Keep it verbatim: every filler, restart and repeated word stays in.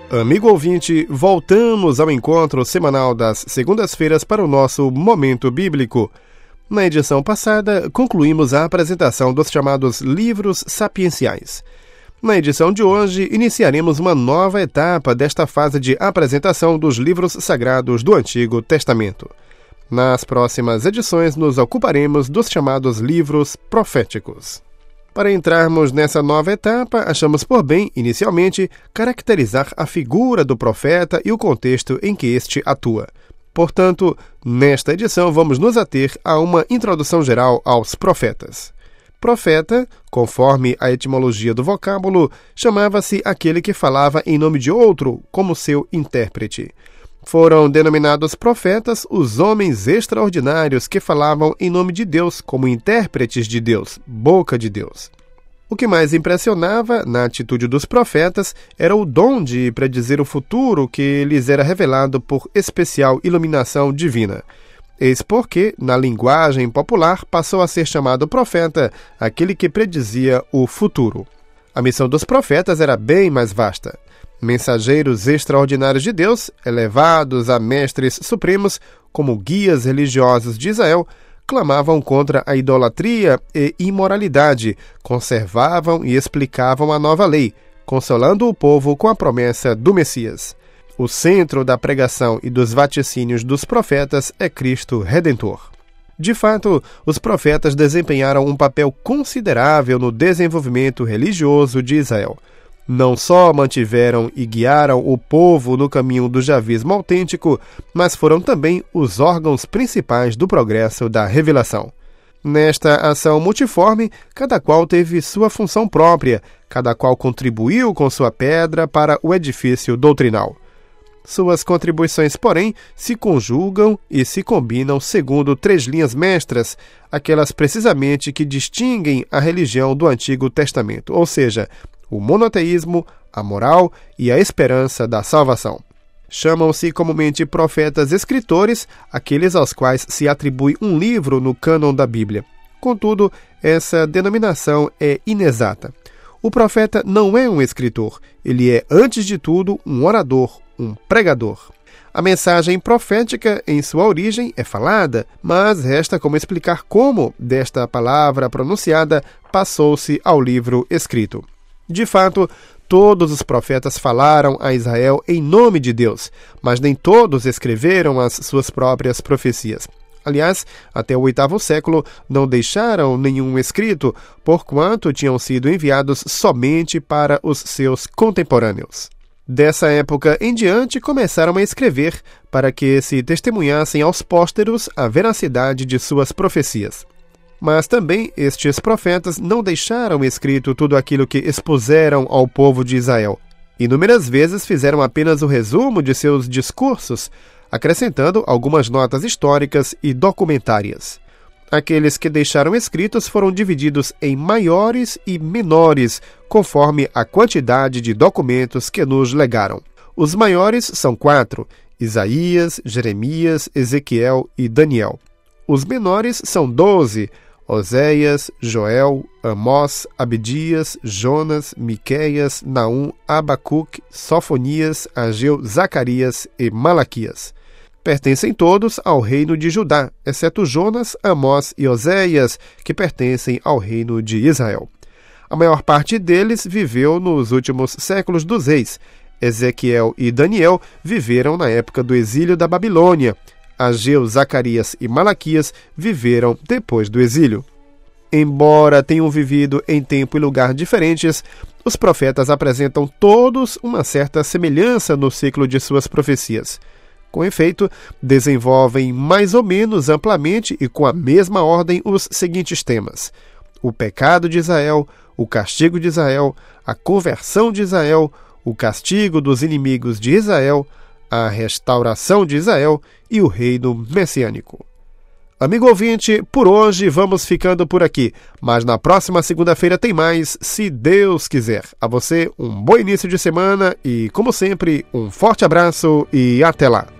Amigo ouvinte, voltamos ao encontro semanal das segundas-feiras para o nosso Momento Bíblico. Na edição passada, concluímos a apresentação dos chamados livros sapienciais. Na edição de hoje, iniciaremos uma nova etapa desta fase de apresentação dos livros sagrados do Antigo Testamento. Nas próximas edições, nos ocuparemos dos chamados livros proféticos. Para entrarmos nessa nova etapa, achamos por bem, inicialmente, caracterizar a figura do profeta e o contexto em que este atua. Portanto, nesta edição vamos nos ater a uma introdução geral aos profetas. Profeta, conforme a etimologia do vocábulo, chamava-se aquele que falava em nome de outro, como seu intérprete. Foram denominados profetas os homens extraordinários que falavam em nome de Deus, como intérpretes de Deus, boca de Deus. O que mais impressionava na atitude dos profetas era o dom de predizer o futuro que lhes era revelado por especial iluminação divina. Eis porque, na linguagem popular, passou a ser chamado profeta aquele que predizia o futuro. A missão dos profetas era bem mais vasta. Mensageiros extraordinários de Deus, elevados a mestres supremos, como guias religiosos de Israel, clamavam contra a idolatria e imoralidade, conservavam e explicavam a nova lei, consolando o povo com a promessa do Messias. O centro da pregação e dos vaticínios dos profetas é Cristo Redentor. De fato, os profetas desempenharam um papel considerável no desenvolvimento religioso de Israel. Não só mantiveram e guiaram o povo no caminho do javismo autêntico, mas foram também os órgãos principais do progresso da revelação. Nesta ação multiforme, cada qual teve sua função própria, cada qual contribuiu com sua pedra para o edifício doutrinal. Suas contribuições, porém, se conjugam e se combinam segundo três linhas mestras, aquelas precisamente que distinguem a religião do Antigo Testamento, ou seja, o monoteísmo, a moral e a esperança da salvação. Chamam-se comumente profetas escritores, aqueles aos quais se atribui um livro no cânon da Bíblia. Contudo, essa denominação é inexata. O profeta não é um escritor, ele é, antes de tudo, um orador, um pregador. A mensagem profética, em sua origem, é falada, mas resta como explicar como, desta palavra pronunciada, passou-se ao livro escrito. De fato, todos os profetas falaram a Israel em nome de Deus, mas nem todos escreveram as suas próprias profecias. Aliás, até o oitavo século não deixaram nenhum escrito, porquanto tinham sido enviados somente para os seus contemporâneos. Dessa época em diante começaram a escrever para que se testemunhassem aos pósteros a veracidade de suas profecias. Mas também estes profetas não deixaram escrito tudo aquilo que expuseram ao povo de Israel. Inúmeras vezes fizeram apenas o resumo de seus discursos, acrescentando algumas notas históricas e documentárias. Aqueles que deixaram escritos foram divididos em maiores e menores, conforme a quantidade de documentos que nos legaram. Os maiores são quatro: Isaías, Jeremias, Ezequiel e Daniel. Os menores são doze: Oséias, Joel, Amós, Abdias, Jonas, Miqueias, Naum, Abacuque, Sofonias, Ageu, Zacarias e Malaquias. Pertencem todos ao reino de Judá, exceto Jonas, Amós e Oséias, que pertencem ao reino de Israel. A maior parte deles viveu nos últimos séculos dos reis. Ezequiel e Daniel viveram na época do exílio da Babilônia. Ageu, Zacarias e Malaquias viveram depois do exílio. Embora tenham vivido em tempo e lugar diferentes, os profetas apresentam todos uma certa semelhança no ciclo de suas profecias. Com efeito, desenvolvem mais ou menos amplamente e com a mesma ordem os seguintes temas: o pecado de Israel, o castigo de Israel, a conversão de Israel, o castigo dos inimigos de Israel, a restauração de Israel e o reino messiânico. Amigo ouvinte, por hoje vamos ficando por aqui, mas na próxima segunda-feira tem mais, se Deus quiser. A você um bom início de semana e, como sempre, um forte abraço e até lá!